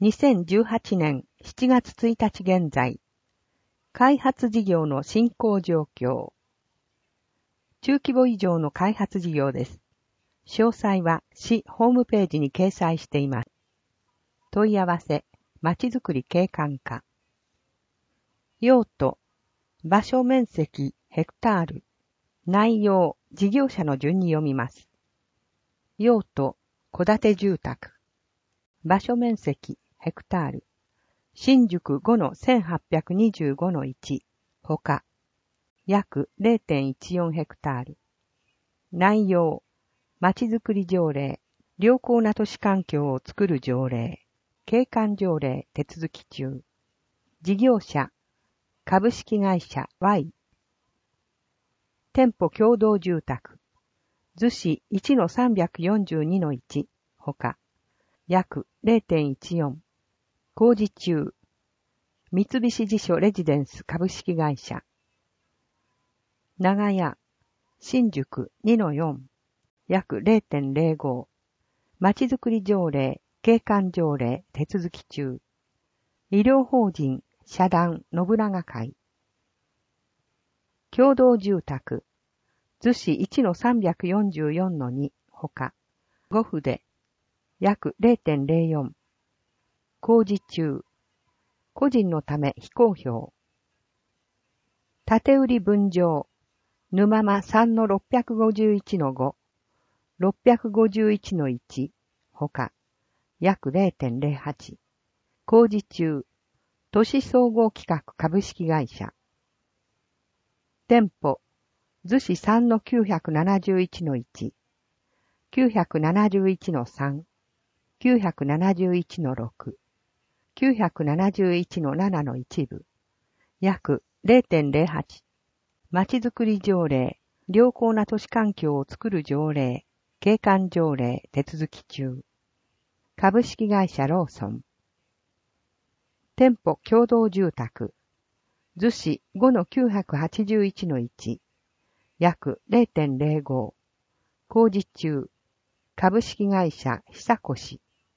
2018年7月1日現在、開発事業の進行状況。中規模以上の開発事業です。詳細は市ホームページに掲載しています。問い合わせ、まちづくり景観課。用途、場所面積ヘクタール。内容、事業者の順に読みます。用途、戸建て住宅。場所面積ヘクタール。新宿5-1825-1。他。約 0.14 ヘクタール。内容。まちづくり条例。良好な都市環境を作る条例。景観条例手続き中。事業者。株式会社 Y。店舗共同住宅。図紙 1-342-1。他。約 0.14。工事中。三菱地所レジデンス株式会社。長屋。新宿 2-4。約 0.05。まちづくり条例、景観条例手続き中。医療法人、社団、信長会。共同住宅。図紙 1-344-2。他。5筆。約 0.04。工事中。個人のため非公表。建売分譲。沼間 3-651-5。651-1。他。約 0.08。工事中。都市総合企画株式会社。店舗。図紙 3-971-1。971-3。971-6。971-7の一部。約 0.08。まちづくり条例、良好な都市環境を作る条例、景観条例手続き中。株式会社ローソン。店舗共同住宅。図紙 5-981-1。約 0.05。工事中。株式会社久越。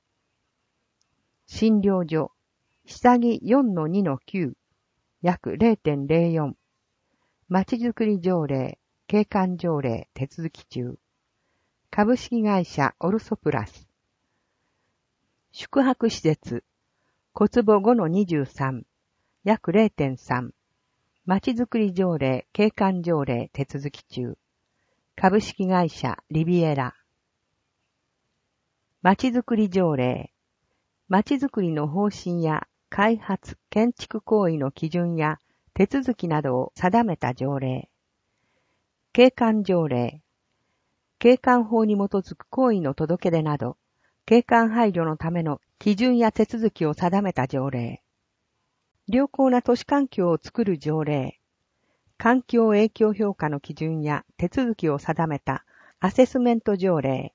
診療所。下着 4-2-9。約 0.04。まちづくり条例、景観条例手続き中。株式会社オルソプラス。宿泊施設。小坪 5-23。約 0.3。まちづくり条例、景観条例手続き中。株式会社リビエラ。まちづくり条例。まちづくりの方針や開発、建築行為の基準や手続きなどを定めた条例。景観条例。景観法に基づく行為の届け出など、景観配慮のための基準や手続きを定めた条例。良好な都市環境を作る条例。環境影響評価の基準や手続きを定めたアセスメント条例。